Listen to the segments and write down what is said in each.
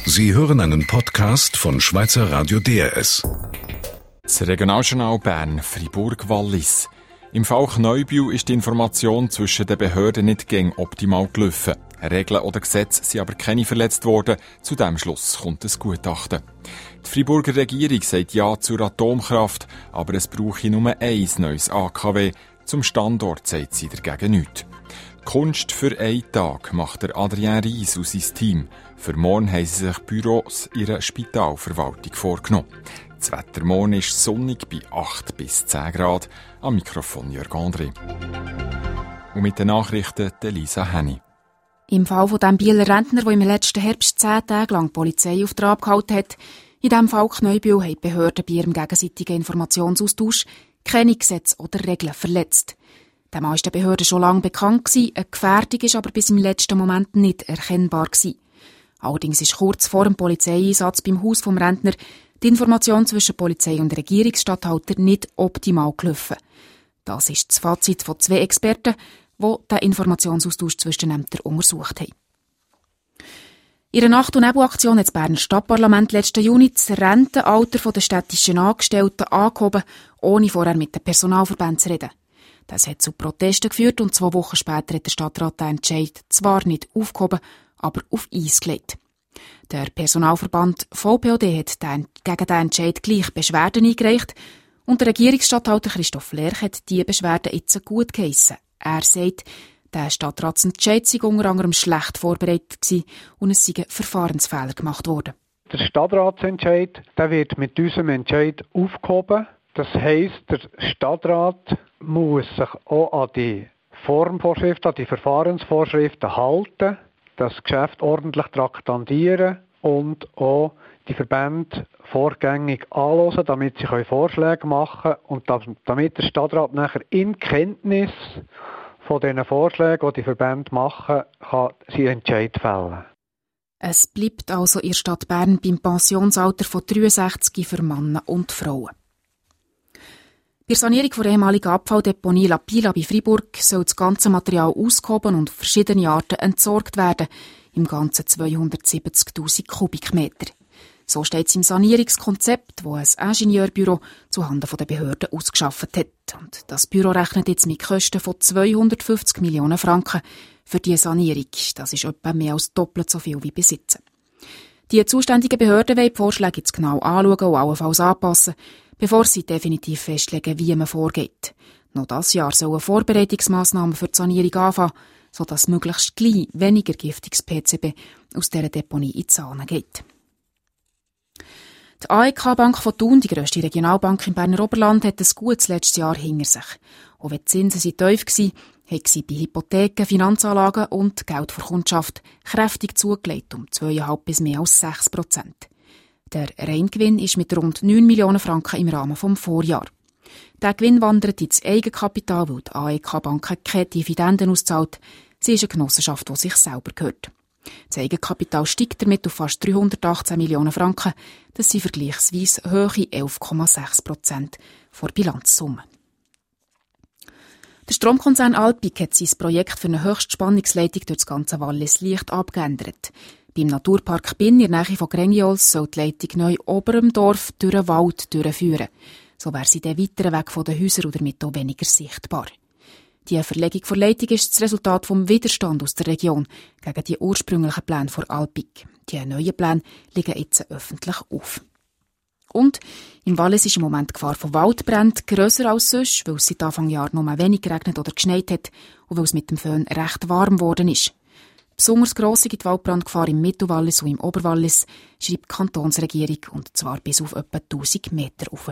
Sie hören einen Podcast von Schweizer Radio DRS. Das Regionaljournal Bern, Fribourg-Wallis. Im Fall Kneubühl ist die Information zwischen den Behörden nicht optimal gelaufen. Regeln oder Gesetze sind aber keine verletzt worden. Zu diesem Schluss kommt ein Gutachten. Die Friburger Regierung sagt Ja zur Atomkraft, aber es brauche nur ein neues AKW. Zum Standort sagt sie dagegen nichts. Kunst für einen Tag macht der Adrien Ries und sein Team. Für morgen haben sie sich Büros ihrer Spitalverwaltung vorgenommen. Das Wetter morgen ist sonnig bei 8 bis 10 Grad. Am Mikrofon Jörg André. Und mit den Nachrichten Lisa Henny. Im Fall von dem Bieler Rentner, der im letzten Herbst 10 Tage lang die Polizei auf Trab gehalten hat, in diesem Fall Kneubühl, haben die Behörden bei ihrem gegenseitigen Informationsaustausch keine Gesetze oder Regeln verletzt. Der Mann war den Behörden schon lange bekannt gewesen, eine Gefährdung war aber bis im letzten Moment nicht erkennbar gewesen. Allerdings ist kurz vor dem Polizeieinsatz beim Haus vom Rentner die Information zwischen Polizei und Regierungsstatthalter nicht optimal gelaufen. Das ist das Fazit von 2 Experten, die den Informationsaustausch zwischen den Ämtern untersucht haben. In einer Nacht- und Nebelaktion hat das Berner Stadtparlament letzten Juni das Rentenalter der städtischen Angestellten angehoben, ohne vorher mit den Personalverbänden zu reden. Das hat zu Protesten geführt und 2 Wochen später hat der Stadtrat den Entscheid zwar nicht aufgehoben, aber auf Eis gelegt. Der Personalverband VPOD hat gegen den Entscheid gleich Beschwerden eingereicht und der Regierungsstatthalter Christoph Lerch hat diese Beschwerden jetzt gut geheissen. Er sagt, der Stadtratsentscheid sei unter anderem schlecht vorbereitet gewesen und es seien Verfahrensfehler gemacht worden. Der Stadtratsentscheid der wird mit unserem Entscheid aufgehoben. Das heisst, der Stadtrat muss sich auch an die Formvorschriften, an die Verfahrensvorschriften halten, das Geschäft ordentlich traktandieren und auch die Verbände vorgängig anhören, damit sie Vorschläge machen können und damit der Stadtrat nachher in Kenntnis von diesen Vorschlägen, die die Verbände machen, kann sie Entscheid fällen. Es bleibt also in der Stadt Bern beim Pensionsalter von 63 für Männer und Frauen. Bei der Sanierung der ehemaligen Abfalldeponie La Pila bei Fribourg soll das ganze Material ausgehoben und auf verschiedene Arten entsorgt werden, im Ganzen 270'000 Kubikmeter. So steht es im Sanierungskonzept, das ein Ingenieurbüro zuhanden der Behörden ausgeschafft hat. Und das Büro rechnet jetzt mit Kosten von 250 Millionen Franken für diese Sanierung. Das ist etwa mehr als doppelt so viel wie besitzen. Die zuständigen Behörden wollen die Vorschläge jetzt genau anschauen und allenfalls anpassen, bevor sie definitiv festlegen, wie man vorgeht. Noch dieses Jahr sollen Vorbereitungsmaßnahmen für die Sanierung anfangen, sodass möglichst gleich weniger giftiges PCB aus dieser Deponie in die Sahne geht. Die AEK-Bank von Thun, die grösste Regionalbank im Berner Oberland, hat ein gutes letztes Jahr hinter sich. Auch wenn die Zinsen tief waren, hat sie bei Hypotheken, Finanzanlagen und Geld für Kundschaft kräftig zugelegt, um 2,5 bis mehr als 6%. Der Reingewinn ist mit rund 9 Millionen Franken im Rahmen des Vorjahres. Der Gewinn wandert ins Eigenkapital, weil die AEK-Bank keine Dividenden auszahlt. Sie ist eine Genossenschaft, die sich selber gehört. Das Eigenkapital steigt damit auf fast 318 Millionen Franken. Das sind vergleichsweise hohe 11,6% der Bilanzsumme. Der Stromkonzern Alpiq hat sein Projekt für eine Höchstspannungsleitung durch das ganze Wallis leicht abgeändert. Beim Naturpark Binn in der Nähe von Grengiols soll die Leitung neu ober dem Dorf durch den Wald durchführen. So wäre sie dann weiter weg von den Häusern und damit auch weniger sichtbar. Die Verlegung der Leitung ist das Resultat vom Widerstand aus der Region gegen die ursprünglichen Pläne von Alpiq. Die neuen Pläne liegen jetzt öffentlich auf. Und im Wallis ist im Moment die Gefahr von Waldbränden grösser als sonst, weil es seit Anfang Jahr nur wenig geregnet oder geschneit hat und weil es mit dem Föhn recht warm geworden ist. Besonders gross ist die Waldbrandgefahr im Mittelwallis und im Oberwallis, schreibt die Kantonsregierung, und zwar bis auf etwa 1000 Meter rauf.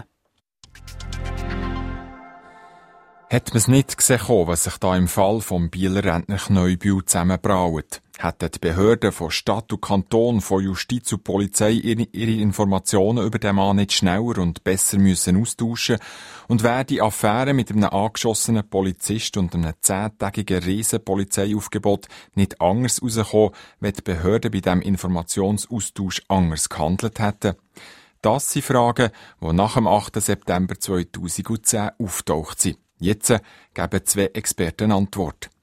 Hat man es nicht gesehen, was sich da im Fall vom Bieler Rentner Kneubühl zusammenbraut? Hätten die Behörden von Stadt und Kanton, von Justiz und Polizei ihre Informationen über den Mann nicht schneller und besser müssen austauschen? Und wäre die Affäre mit einem angeschossenen Polizist und einem 10-tägigen Riesenpolizeiaufgebot nicht anders rausgekommen, wenn die Behörden bei diesem Informationsaustausch anders gehandelt hätten? Das sind Fragen, die nach dem 8. September 2010 auftaucht sind. Jetzt geben 2 Experten Antwort.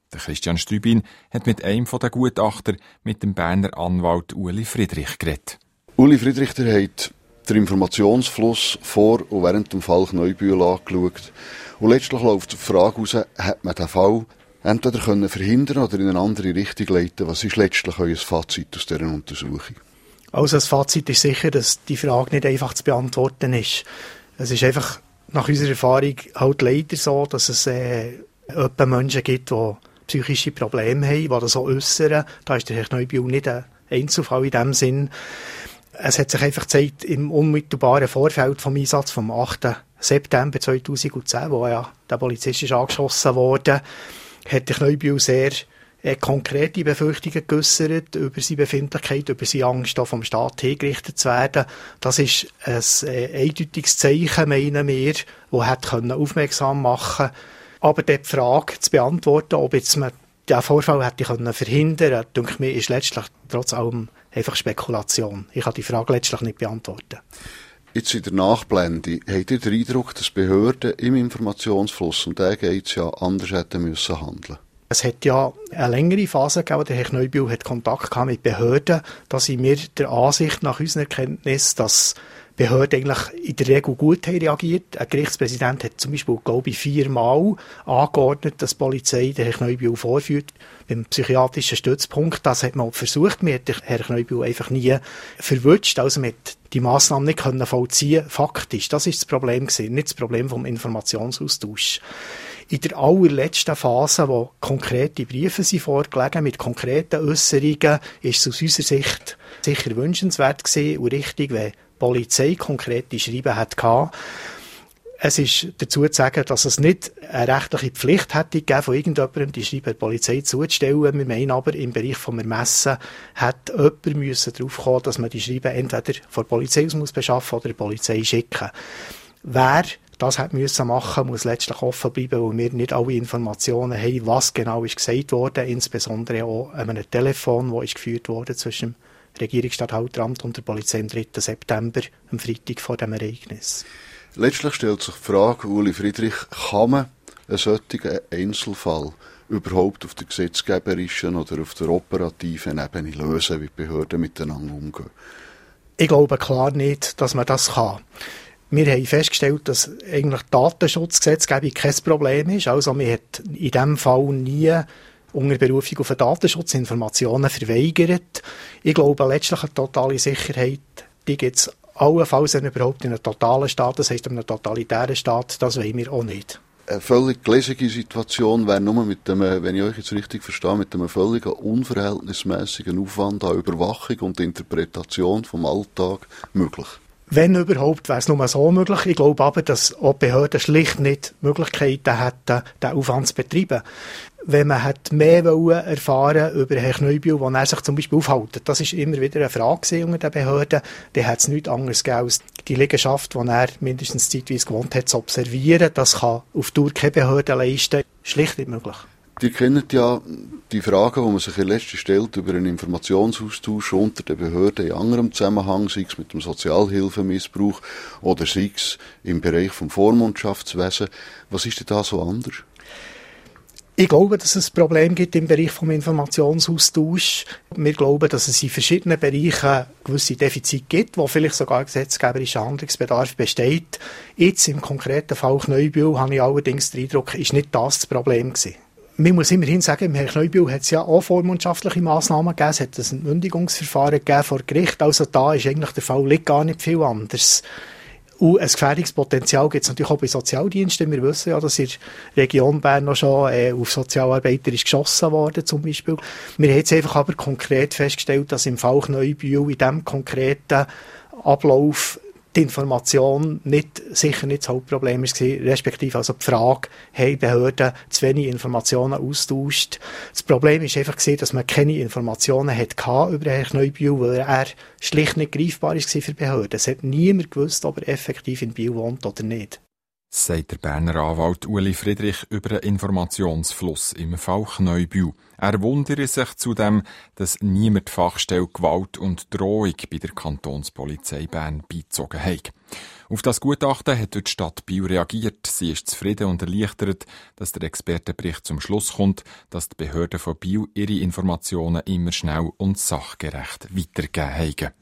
Der Christian Strübin hat mit einem der Gutachter, mit dem Berner Anwalt Uli Friedrich, geredet. Uli Friedrich, der hat den Informationsfluss vor und während dem Fall Kneubühl angeschaut. Und letztlich läuft die Frage raus, hat man den Fall entweder verhindern oder in eine andere Richtung leiten? Was ist letztlich euer Fazit aus dieser Untersuchung? Also das Fazit ist sicher, dass die Frage nicht einfach zu beantworten ist. Es ist einfach nach unserer Erfahrung halt leider so, dass es etwa Menschen gibt, die psychische Probleme haben, die das so äußern. Da ist der Herr Kneubühl nicht ein Einzelfall in dem Sinn. Es hat sich einfach gezeigt, im unmittelbaren Vorfeld vom Einsatz vom 8. September 2010, wo ja der Polizist ist angeschossen wurde, hat der Kneubühl sehr konkrete Befürchtungen geäussert über seine Befindlichkeit, über seine Angst, vom Staat hingerichtet zu werden. Das ist ein eindeutiges Zeichen, meinen wir, das hätte aufmerksam machen können. Aber die Frage zu beantworten, ob jetzt man diesen Vorfall hätte verhindern können, denke ich mir, ist letztlich trotz allem einfach Spekulation. Ich kann die Frage letztlich nicht beantworten. Jetzt in der Nachblende, habt ihr den Eindruck, dass Behörden im Informationsfluss, um den geht es ja, anders hätten müssen handeln? Es hat ja eine längere Phase gegeben, der Herr Kneubühl hat Kontakt gehabt mit Behörden. Da sind wir der Ansicht nach unserer Erkenntnis, dass Behörden eigentlich in der Regel gut haben reagiert. Ein Gerichtspräsident hat zum Beispiel, glaube ich, 4-mal angeordnet, dass die Polizei den Herrn Kneubühl vorführt beim psychiatrischen Stützpunkt. Das hat man auch versucht. Man hat den Herrn Kneubühl einfach nie verwünscht. Also man hat die Massnahmen nicht vollziehen können, faktisch. Das ist das Problem gewesen, nicht das Problem vom Informationsaustausch. In der allerletzten Phase, wo konkrete Briefe sind vorgelegen, mit konkreten Äusserungen, ist es aus unserer Sicht sicher wünschenswert gewesen und richtig, wenn die Polizei konkrete Schreiben hatte. Es ist dazu zu sagen, dass es nicht eine rechtliche Pflicht hätte gegeben, von irgendjemandem die Schreiben der Polizei zuzustellen. Wir meinen aber, im Bereich des Ermessens hätte jemand darauf kommen, dass man die Schreiben entweder von der Polizei aus beschaffen oder der Polizei schicken. Wer das hat müssen machen, muss letztlich offen bleiben, weil wir nicht alle Informationen haben, was genau ist gesagt worden, insbesondere auch an einem Telefon, das ist geführt wurde zwischen dem Regierungsstatthalteramt und der Polizei am 3. September, am Freitag vor dem Ereignis. Letztlich stellt sich die Frage, Uli Friedrich, kann man einen solchen Einzelfall überhaupt auf der gesetzgeberischen oder auf der operativen Ebene lösen, wie die Behörden miteinander umgehen? Ich glaube klar nicht, dass man das kann. Wir haben festgestellt, dass eigentlich Datenschutzgesetzgebung kein Problem ist. Also man hat in diesem Fall nie unter Berufung auf den Datenschutz Informationen verweigert. Ich glaube, letztlich eine totale Sicherheit, die gibt es allenfalls überhaupt in einem totalen Staat, das heisst in einem totalitären Staat, das wollen wir auch nicht. Eine völlig gläsige Situation wäre nur mit dem, wenn ich euch jetzt richtig verstehe, mit einem völligen unverhältnismäßigen Aufwand an Überwachung und Interpretation vom Alltag möglich. Wenn überhaupt, wäre es nur so möglich. Ich glaube aber, dass auch Behörden schlicht nicht Möglichkeiten hätten, diesen Aufwand zu betreiben. Wenn man hat mehr erfahren über Herrn Kneubühl, wo er sich zum Beispiel aufhält, das ist immer wieder eine Frage unter den Behörden, dann hat es nichts anderes gegeben, als die Liegenschaft, wo er mindestens zeitweise gewohnt hat, zu observieren. Das kann auf Dauer keine Behörde leisten. Schlicht nicht möglich. Ihr kennt ja die Fragen, die man sich in letzter stellt über einen Informationsaustausch unter den Behörden in anderem Zusammenhang, sei es mit dem Sozialhilfemissbrauch oder sei es im Bereich des Vormundschaftswesen. Was ist denn da so anders? Ich glaube, dass es ein Problem gibt im Bereich des Informationsaustauschs. Wir glauben, dass es in verschiedenen Bereichen gewisse Defizite gibt, wo vielleicht sogar gesetzgeberischer Handlungsbedarf besteht. Jetzt im konkreten Fall Kneubühl habe ich allerdings den Eindruck, ist nicht das Problem gewesen. Man muss immerhin sagen, im Herrn Kneubühl hat es ja auch vormundschaftliche Massnahmen gegeben. Es hat ein Entmündigungsverfahren gegeben vor Gericht. Also da ist eigentlich der Fall liegt gar nicht viel anders. Und ein Gefährdungspotenzial gibt es natürlich auch bei Sozialdiensten. Wir wissen ja, dass in der Region Bern noch schon auf Sozialarbeiter ist geschossen worden, zum Beispiel. Wir haben jetzt einfach aber konkret festgestellt, dass im Fall Kneubühl in diesem konkreten Ablauf die Information sicher nicht das Hauptproblem war, respektive also die Frage, haben Behörden zu wenig Informationen austauscht. Das Problem war einfach, dass man keine Informationen hatte über Herrn Kneubühl, weil er schlicht nicht greifbar war für Behörden. Es hat niemand gewusst, ob er effektiv in Biel wohnt oder nicht. sagt der Berner Anwalt Uli Friedrich über einen Informationsfluss im Fall Kneubühl. Er wundere sich zudem, dass niemand die Fachstelle Gewalt und Drohung bei der Kantonspolizei Bern beizogen hat. Auf das Gutachten hat die Stadt Biel reagiert. Sie ist zufrieden und erleichtert, dass der Expertenbericht zum Schluss kommt, dass die Behörden von Biel ihre Informationen immer schnell und sachgerecht weitergeben haben.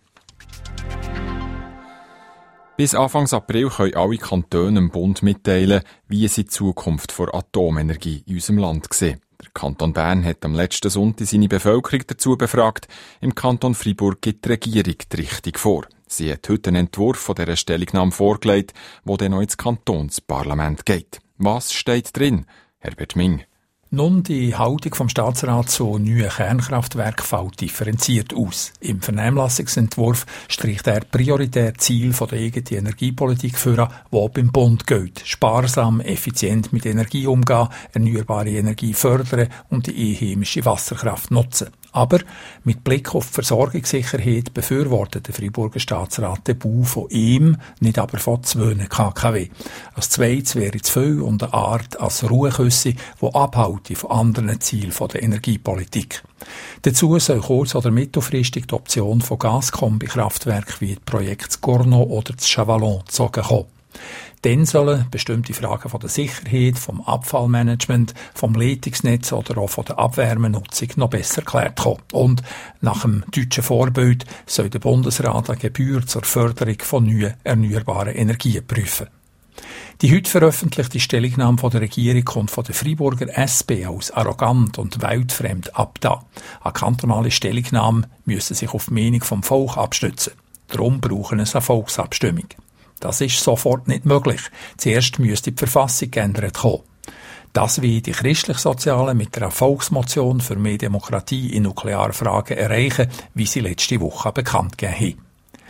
Bis Anfang April können alle Kantone dem Bund mitteilen, wie sie die Zukunft der Atomenergie in unserem Land sehen. Der Kanton Bern hat am letzten Sonntag seine Bevölkerung dazu befragt. Im Kanton Freiburg gibt die Regierung die Richtung vor. Sie hat heute einen Entwurf von dieser Stellungnahme vorgelegt, der dann noch ins Kantonsparlament geht. Was steht drin? Herbert Ming. Nun, die Haltung vom Staatsrat zu neuen Kernkraftwerken fällt differenziert aus. Im Vernehmlassungsentwurf streicht er prioritär Ziel der eigenen Energiepolitik vor, die beim Bund gilt. Sparsam, effizient mit Energie umgehen, erneuerbare Energie fördern und die einheimische Wasserkraft nutzen. Aber mit Blick auf die Versorgungssicherheit befürwortet der Freiburger Staatsrat den Bau von ihm, nicht aber von 2 KKW. Als zweites wäre zu viel und eine Art als Ruheküsse, die abhalte von anderen Zielen der Energiepolitik. Dazu soll kurz- oder mittelfristig die Option von Gaskombi-Kraftwerken wie das Projekt Gorno oder das Chavalon gezogen kommen. Dann sollen bestimmte Fragen von der Sicherheit, vom Abfallmanagement, vom Leitungsnetz oder auch von der Abwärmenutzung noch besser geklärt kommen. Und nach dem deutschen Vorbild soll der Bundesrat eine Gebühr zur Förderung von neuen erneuerbaren Energien prüfen. Die heute veröffentlichte Stellungnahme von der Regierung kommt von der Freiburger SP als arrogant und weltfremd abgetan. Eine kantonale Stellungnahme müssen sich auf die Meinung vom Volk abstützen. Darum brauchen es eine Volksabstimmung. Das ist sofort nicht möglich. Zuerst müsste die Verfassung geändert kommen. Das wie die Christlich-Sozialen mit einer Volksmotion für mehr Demokratie in Nuklearfragen erreichen, wie sie letzte Woche bekannt gegeben haben.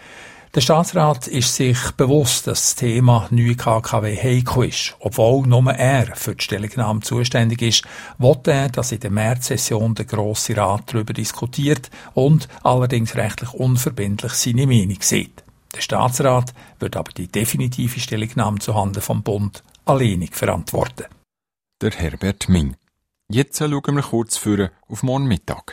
Der Staatsrat ist sich bewusst, dass das Thema neue KKW heikel ist. Obwohl nur er für die Stellungnahme zuständig ist, will er, dass in der Märzsession der Grosse Rat darüber diskutiert und allerdings rechtlich unverbindlich seine Meinung sieht. Der Staatsrat wird aber die definitive Stellungnahme zuhanden vom Bund alleinig verantworten. Der Herbert Ming. Jetzt schauen wir kurz auf morgen Mittag.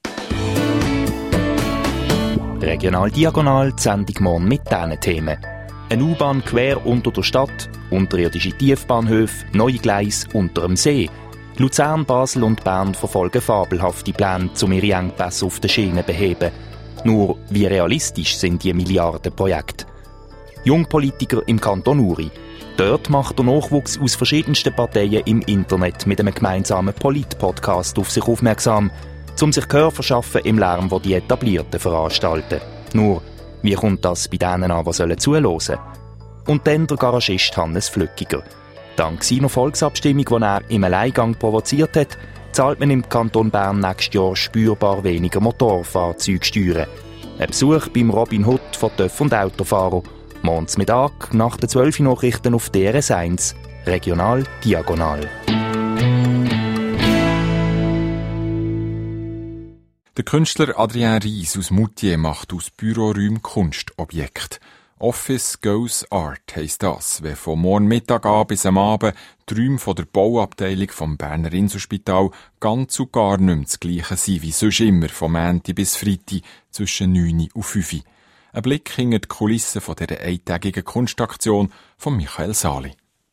Regional Diagonal, die Sendung morgen mit diesen Themen. Eine U-Bahn quer unter der Stadt, unterirdische Tiefbahnhöfe, neue Gleise unter dem See. Luzern, Basel und Bern verfolgen fabelhafte Pläne, um ihre Engpässe auf den Schienen zu beheben. Nur, wie realistisch sind die Milliardenprojekte? Jungpolitiker im Kanton Uri. Dort macht der Nachwuchs aus verschiedensten Parteien im Internet mit einem gemeinsamen Polit-Podcast auf sich aufmerksam, um sich Gehör verschaffen im Lärm, den die Etablierten veranstalten. Nur, wie kommt das bei denen an, die zuhören sollen? Und dann der Garagist Hannes Flückiger. Dank seiner Volksabstimmung, die er im Alleingang provoziert hat, zahlt man im Kanton Bern nächstes Jahr spürbar weniger Motorfahrzeugsteuern. Ein Besuch beim Robin Hood von TÜV und Autofahrer. Morgens Mittag nach den 12 Nachrichten auf DRS1. Regional Diagonal. Der Künstler Adrien Ries aus Moutier macht aus Büroräumen Kunstobjekte. Office Goes Art heisst das, wenn von morgen Mittag an bis am Abend die Räume von der Bauabteilung vom Berner Inselspital ganz und gar nicht mehr das Gleiche sind wie sonst immer, vom Montag bis Freitag zwischen 9 und 5. Ein Blick hinter die Kulissen von dieser eintägigen Kunstaktion von Michael Sali.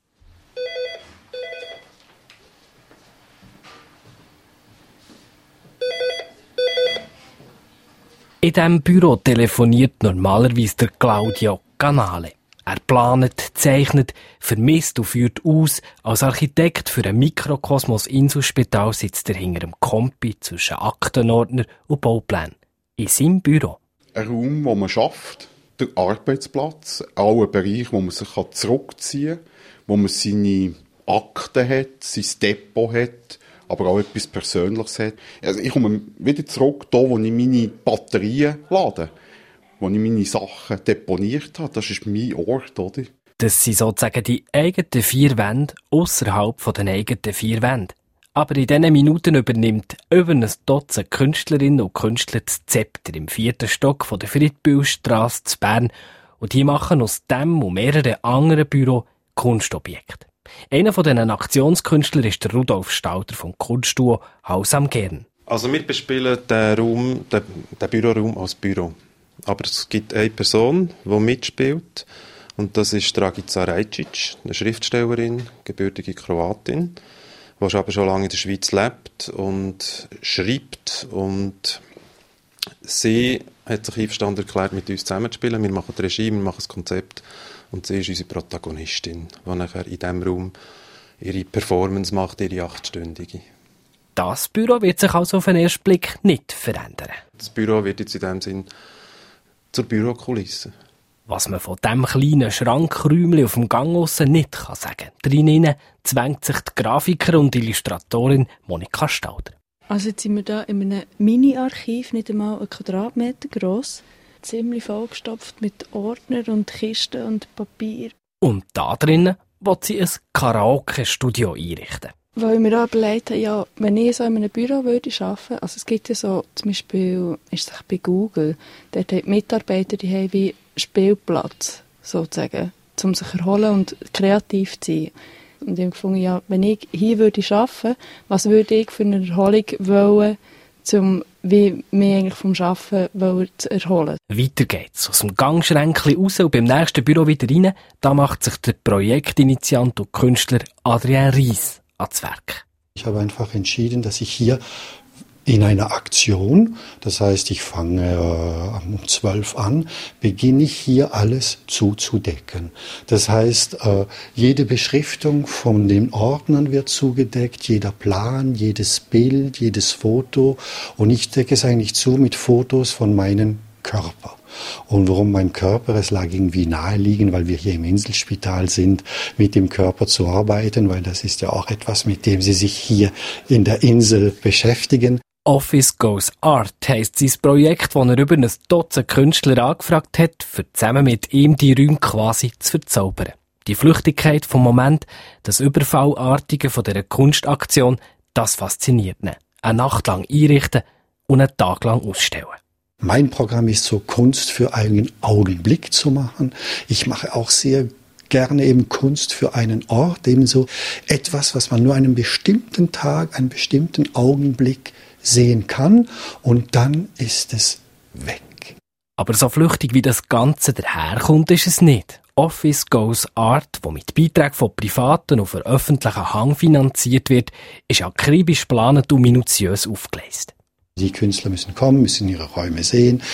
In diesem Büro telefoniert normalerweise der Claudio Canale. Er plant, zeichnet, vermisst und führt aus. Als Architekt für ein Mikrokosmos Inselspital sitzt er hinter einem Kompi zwischen Aktenordner und Bauplänen. In seinem Büro. Ein Raum, wo man schafft, der Arbeitsplatz, auch ein Bereich, wo man sich zurückziehen kann, wo man seine Akten hat, sein Depot hat, aber auch etwas Persönliches hat. Also ich komme wieder zurück, da wo ich meine Batterien lade, wo ich meine Sachen deponiert habe. Das ist mein Ort, oder? Das sind sozusagen die eigenen 4 Wände ausserhalb der eigenen 4 Wände. Aber in diesen Minuten übernimmt über ein Dutzend Künstlerinnen und Künstler das Zepter im 4. Stock von der Friedbühlstrasse zu Bern und die machen aus dem und mehreren anderen Büros Kunstobjekte. Einer von diesen Aktionskünstlern ist der Rudolf Stauder vom Kunstduo Haus am Gern. Also wir bespielen den Büroraum als Büro. Aber es gibt eine Person, die mitspielt. Und das ist Dragica Rajcic, eine Schriftstellerin, gebürtige Kroatin, die aber schon lange in der Schweiz lebt und schreibt. Und sie hat sich einverstanden erklärt, mit uns zusammenzuspielen. Wir machen die Regie, wir machen das Konzept. Und sie ist unsere Protagonistin, die nachher in diesem Raum ihre Performance macht, ihre 8-stündige. Das Büro wird sich also auf den ersten Blick nicht verändern. Das Büro wird jetzt in diesem Sinn zur Bürokulisse. Was man von diesem kleinen Schrankräumchen auf dem Gang aussen nicht sagen kann. Drinnen zwängt sich die Grafikerin und Illustratorin Monika Stauder. Also jetzt sind wir hier in einem Mini-Archiv, nicht einmal 1 Quadratmeter gross. Ziemlich vollgestopft mit Ordner und Kisten und Papier. Und da drinnen will sie ein Karaoke-Studio einrichten. Weil wir auch überlegt haben, ja, wenn ich so in einem Büro arbeiten würde, also es gibt ja so, zum Beispiel, ist es bei Google, dort haben die Mitarbeiter, die haben wie Spielplatz, sozusagen, um sich zu erholen und kreativ zu sein. Und ich habe gefunden, ja, wenn ich hier arbeiten würde, was würde ich für eine Erholung wollen, um wie mich eigentlich vom Arbeiten zu erholen. Weiter geht's. Aus dem Gangschränkchen raus und beim nächsten Büro wieder rein, da macht sich der Projektinitiant und Künstler Adrien Ries ans Werk. Ich habe einfach entschieden, dass ich hier in einer Aktion, das heißt, ich fange um 12 an, beginne ich hier alles zuzudecken. Das heißt, jede Beschriftung von den Ordnern wird zugedeckt, jeder Plan, jedes Bild, jedes Foto. Und ich decke es eigentlich zu mit Fotos von meinem Körper. Und warum mein Körper? Es lag irgendwie naheliegend, weil wir hier im Inselspital sind, mit dem Körper zu arbeiten, weil das ist ja auch etwas, mit dem Sie sich hier in der Insel beschäftigen. Office Goes Art heisst sein Projekt, das er über ein Dutzend Künstler angefragt hat, für zusammen mit ihm die Räume quasi zu verzaubern. Die Flüchtigkeit vom Moment, das Überfallartige von dieser Kunstaktion, das fasziniert ihn. Eine Nacht lang einrichten und einen Tag lang ausstellen. Mein Programm ist so, Kunst für einen Augenblick zu machen. Ich mache auch sehr gerne eben Kunst für einen Ort, ebenso etwas, was man nur einen bestimmten Tag, einen bestimmten Augenblick sehen kann und dann ist es weg. Aber so flüchtig wie das Ganze daherkommt, ist es nicht. Office Goes Art, wo mit Beiträgen von Privaten und für öffentlichen Hang finanziert wird, ist akribisch geplant und minutiös aufgeleistet. Die Künstler müssen kommen, müssen ihre Räume sehen,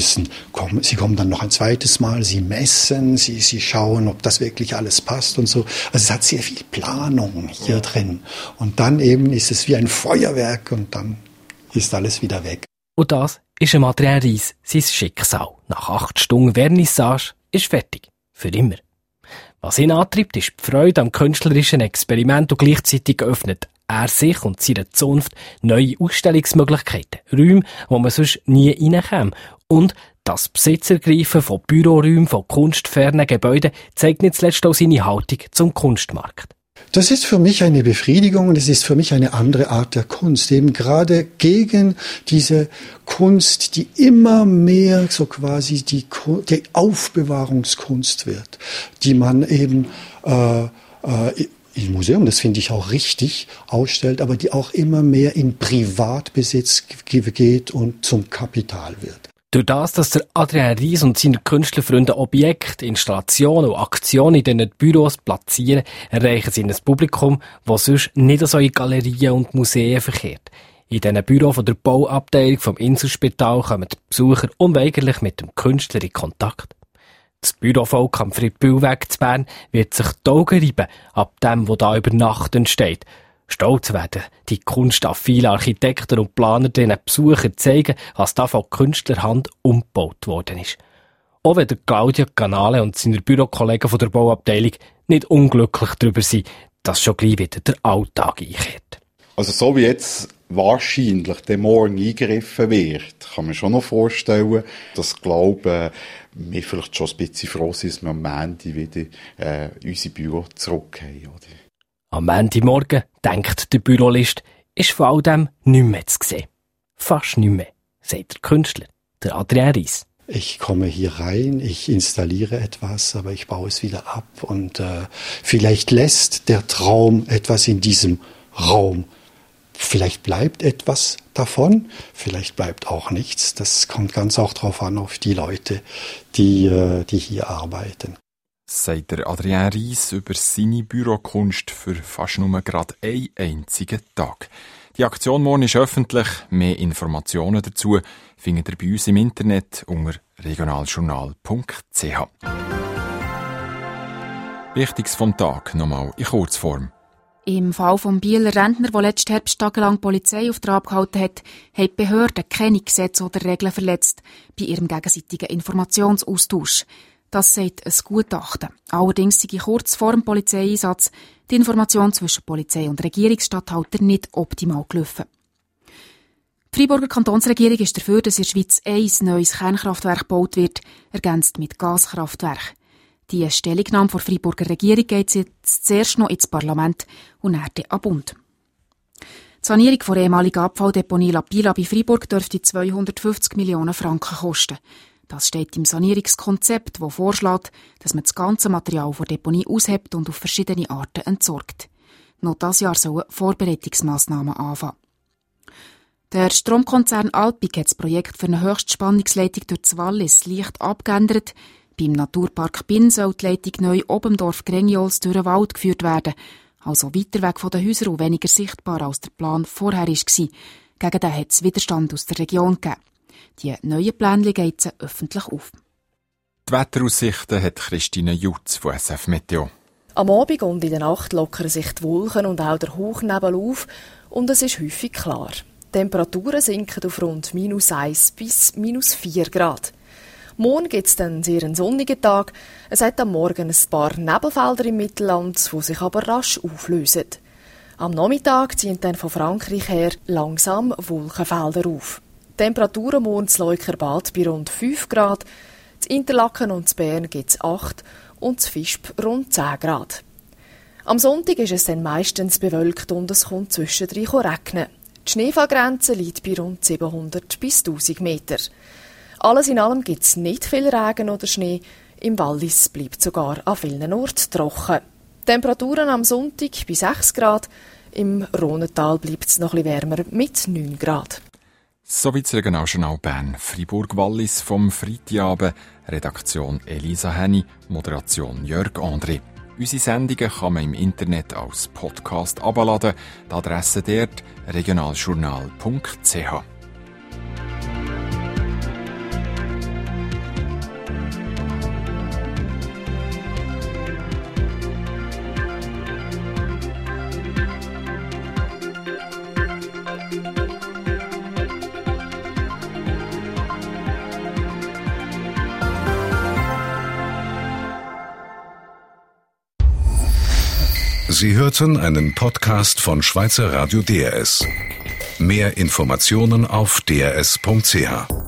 sie kommen dann noch ein zweites Mal, sie messen, sie schauen, ob das wirklich alles passt und so. Also es hat sehr viel Planung hier drin. Und dann eben ist es wie ein Feuerwerk und dann ist alles wieder weg. Und das ist ein Adrien Ries sein Schicksal. Nach 8 Stunden Vernissage ist fertig. Für immer. Was ihn antreibt, ist die Freude am künstlerischen Experiment und gleichzeitig öffnet er sich und seine Zunft neue Ausstellungsmöglichkeiten. Räume, wo man sonst nie reinkäme. Und das Besitzergreifen von Büroräumen, von kunstfernen Gebäuden zeigt nicht zuletzt auch seine Haltung zum Kunstmarkt. Das ist für mich eine Befriedigung und es ist für mich eine andere Art der Kunst, eben gerade gegen diese Kunst, die immer mehr so quasi die Aufbewahrungskunst wird, die man eben im Museum, das finde ich auch richtig, ausstellt, aber die auch immer mehr in Privatbesitz geht und zum Kapital wird. Durch das, dass der Adrien Ries und seine Künstlerfreunde Objekte, Installationen und Aktionen in diesen Büros platzieren, erreichen sie ein Publikum, das sonst nicht so in Galerien und Museen verkehrt. In diesen Büros von der Bauabteilung vom Inselspital kommen die Besucher unweigerlich mit dem Künstler in Kontakt. Das Bürovolk am Friedbühlweg zu Bern wird sich die Augen reiben ab dem, was da über Nacht entsteht. Stolz werden die kunstaffinen Architekten und Planer den Besuchern zeigen, was da von Künstlerhand umgebaut worden ist. Auch wenn der Claudio Canale und seine Bürokollegen von der Bauabteilung nicht unglücklich darüber sind, dass schon gleich wieder der Alltag einkehrt. Also so wie jetzt wahrscheinlich der morgen eingegriffen wird, kann man schon noch vorstellen, dass, glaube wir vielleicht schon ein bisschen froh sind, dass wir am Montag wieder unsere Büro zurück haben. Oder? Am Montagmorgen, denkt der Bürolist, ist von all dem nichts mehr zu sehen. Fast nichts mehr, sagt der Künstler, der Adrien Ries. Ich komme hier rein, ich installiere etwas, aber ich baue es wieder ab und vielleicht lässt der Traum etwas in diesem Raum. Vielleicht bleibt etwas davon, vielleicht bleibt auch nichts. Das kommt ganz auch drauf an, auf die Leute, die hier arbeiten. Sagt der Adrien Ries über seine Bürokunst für fast nur gerade einen einzigen Tag. Die Aktion morgen ist öffentlich. Mehr Informationen dazu findet ihr bei uns im Internet unter regionaljournal.ch. Wichtiges vom Tag nochmal in Kurzform. Im Fall vom Bieler Rentner, der letzten Herbst tagelang die Polizei auf Trab gehalten hat, haben die Behörden keine Gesetze oder Regeln verletzt bei ihrem gegenseitigen Informationsaustausch. Das sagt ein Gutachten. Allerdings sei kurz vor dem Polizeieinsatz die Information zwischen Polizei und Regierungsstatthalter nicht optimal gelaufen. Die Freiburger Kantonsregierung ist dafür, dass in der Schweiz ein neues Kernkraftwerk gebaut wird, ergänzt mit Gaskraftwerk. Die Stellungnahme der Freiburger Regierung geht jetzt zuerst noch ins Parlament und dann an den Bund. Die Sanierung der ehemaligen Abfalldeponie La Pila bei Freiburg dürfte 250 Millionen Franken kosten. Das steht im Sanierungskonzept, das vorschlägt, dass man das ganze Material der Deponie aushebt und auf verschiedene Arten entsorgt. Noch dieses Jahr sollen Vorbereitungsmassnahmen anfangen. Der Stromkonzern Alpiq hat das Projekt für eine Höchstspannungsleitung durch das Wallis leicht abgeändert. Beim Naturpark Binn soll die Leitung neu oben im Dorf Grengiols durch den Wald geführt werden, also weiter weg von den Häusern und weniger sichtbar als der Plan vorher war. Gegen den hat es Widerstand aus der Region gegeben. Die neuen Pläne gehen jetzt öffentlich auf. Die Wetteraussichten hat Christine Jutz von SF Meteo. Am Abend und in der Nacht lockern sich die Wolken und auch der Hochnebel auf und es ist häufig klar. Die Temperaturen sinken auf rund -1 bis -4 Grad. Morgen gibt es dann sehr einen sonnigen Tag. Es hat am Morgen ein paar Nebelfelder im Mittelland, die sich aber rasch auflösen. Am Nachmittag ziehen dann von Frankreich her langsam Wolkenfelder auf. Die Temperaturen morgen in Leukerbad bei rund 5 Grad, in Interlaken und in Bern gibt es 8 und in Visp rund 10 Grad. Am Sonntag ist es dann meistens bewölkt und es kommt zwischendrin regnen. Die Schneefallgrenze liegt bei rund 700 bis 1000 Meter. Alles in allem gibt es nicht viel Regen oder Schnee. Im Wallis bleibt sogar an vielen Orten trocken. Temperaturen am Sonntag bei 6 Grad. Im Rhonental bleibt es noch etwas wärmer mit 9 Grad. Soweit das Regionaljournal Bern. Fribourg-Wallis vom Freitagabend. Redaktion Elisa Henny, Moderation Jörg André. Unsere Sendungen kann man im Internet als Podcast abladen. Die Adresse dort regionaljournal.ch. Sie hörten einen Podcast von Schweizer Radio DRS. Mehr Informationen auf drs.ch.